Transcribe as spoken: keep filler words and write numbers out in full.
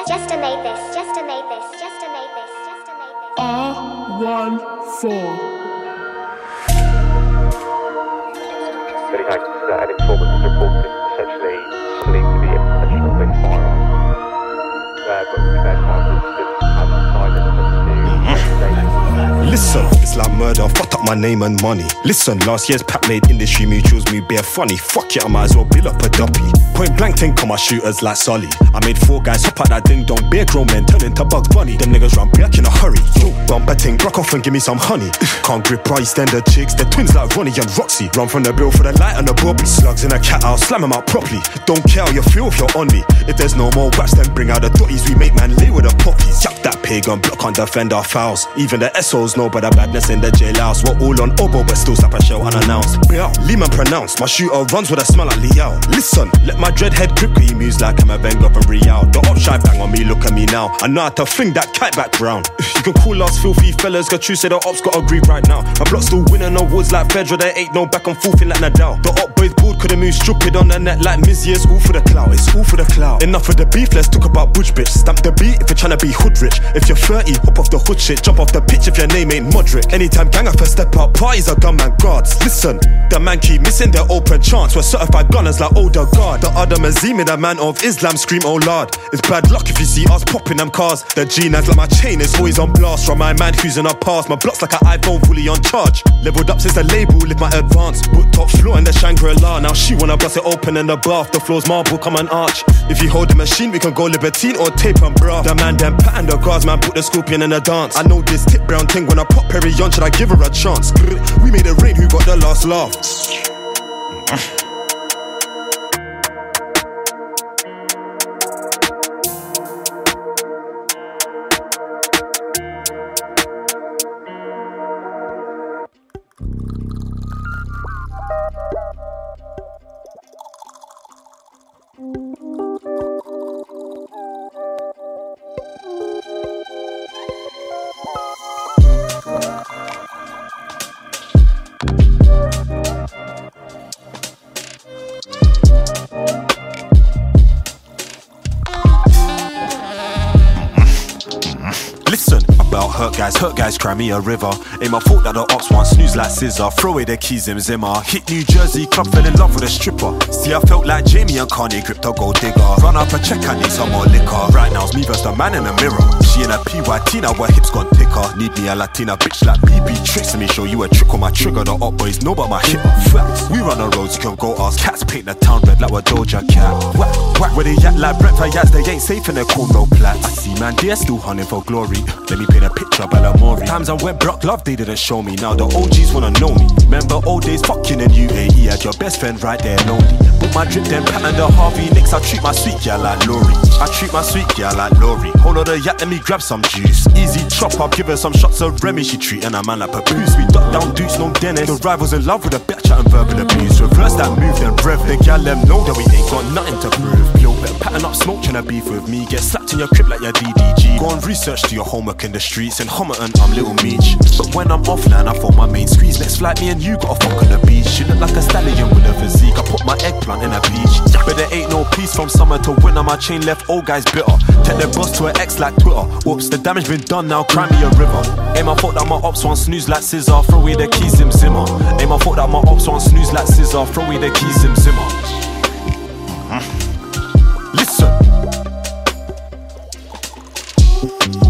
just a made this, just a made this, just a made this, just a made this. R one four. Very nice. Uh, an informant has reported essentially believed to be a potential big firearm. Uh, but compared to our incidents, has decided to Listen, it's like murder, fucked up my name and money. Listen, last year's pack made industry mutuals me bare funny. Fuck it, I might as well build up a duppy. Point blank think on my shooters like Sully. I made four guys hop out that ding dong, beer grown men turn into Bugs Bunny. Them niggas run back in a hurry. Yo, bumper ting, rock off and give me some honey. Can't grip bra, stand the chicks, they're twins like Ronnie and Roxy. Run from the bill for the light and the bobby. Slugs in a cat, I'll slam them out properly. Don't care how you feel if you're on me. If there's no more raps, then bring out the dotties. We make man lay with the poppies. Yuck that pagan block can't defend our fouls. Even the S Os know but the badness in the jailhouse. We're all on oboe but still slap a shell unannounced. Bring out, Lehman pronounced. My shooter runs with a smell like Liao. Listen, let my dreadhead grip he moves like I'm a Wenger from Real. The op shy bang on me, look at me now. I know how to fling that kite back round. You can call us filthy fellas, got true say the ops got agree right now. My block still winning awards like Fedra, there ain't no back and forth in like Nadal. The op boys bored couldn't move stupid on the net like Mizzy. It's all for the clout, it's all for the clout. Enough of the beef, let's talk about butch bitch. Stamp the beat if you're trying to be hood rich. If you're thirty, hop off the hood shit. Jump off the pitch if your name ain't Modric. Anytime gang up and step up, parties are gunman guards. Listen, the man keep missing their open chance. We're certified gunners like older guard. The other Mazimi, the man of Islam, scream oh lord. It's bad luck if you see us popping them cars. The G-Nans like my chain is always on blast. From my man who's in our past. My block's like an iPhone fully on charge. Leveled up since the label, live my advance. Put top floor in the Shangri-La. Now she wanna bust it open in the bath. The floor's marble, come and arch. If you hold the machine, we can go Libertine or tape and bra. The man then pattern the guards, man put the scorpion in the dance. I know this tip brown thing when I pop Perry on, should I give her a chance? We made it rain, who got the last laugh? Listen, about hurt guys, hurt guys cry me a river. Ain't my fault that the ops want snooze like scissor. Throw away the keys in Zimmer. Hit New Jersey, club fell in love with a stripper. See I felt like Jamie and Kanye gripped a gold digger. Run up a check, I need some more liquor. Right now it's me versus the man in the mirror. She in a P Y T now her hips gone thicker. Need me a Latina bitch like B B tricks. Let me show you a trick on my trigger. The op boys know about my hip facts. We run the roads, you can go ask. Cats paint the town red like a Doja Cat. Whack, whack, where they yak like Brentford Yats. They ain't safe in their cornrow plats. I see man, they're still hunting for glory. Let me paint a picture of Alamori. Times I went Brock Love, they didn't show me. Now the O Gs wanna know me. Remember old days fucking in U A E. Had your best friend right there lonely. Put my drip then pattern the Harvey Nicks. I treat my sweet girl like Lori. I treat my sweet girl like Lori. Hold on the yak, let me grab some juice. Easy chop, I'll give her some shots of Remy. She treating a man like Papoose. We duck down Dukes, no Dennis. The rivals in love with a bitch chat and verbal abuse. Reverse that move then rev. The gal them know that we ain't got nothing to prove. Yo, better pattern up smoke tryna beef with me. Get slapped in your crib like your D D G. Go and research, do your homework in the streets. In Homerton, I'm Little Meech. But when I'm offline, I phone my main squeeze. Next flight, me and you gotta fuck on the beach. She look like a stallion with a physique. I put my eggplant in a beach. But there ain't no peace from summer to winter. My chain left old guys bitter. Take their boss to an ex like Twitter. Whoops, the damage been done now, cry me a river. Ain't my fault that my ops want snooze like scissor. Throw away the keys, Zim Zimmer. Ain't my fault that my ops want snooze like scissor. Throw away the keys, Zim Zimmer. Listen.